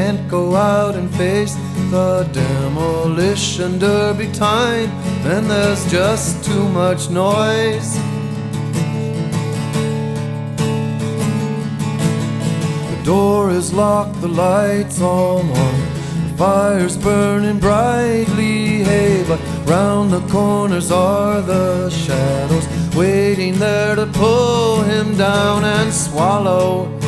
can't go out and face the demolition derby time, then there's just too much noise. The door is locked, the lights all on, the fire's burning brightly, hey, but round the corners are the shadows, waiting there to pull him down and swallow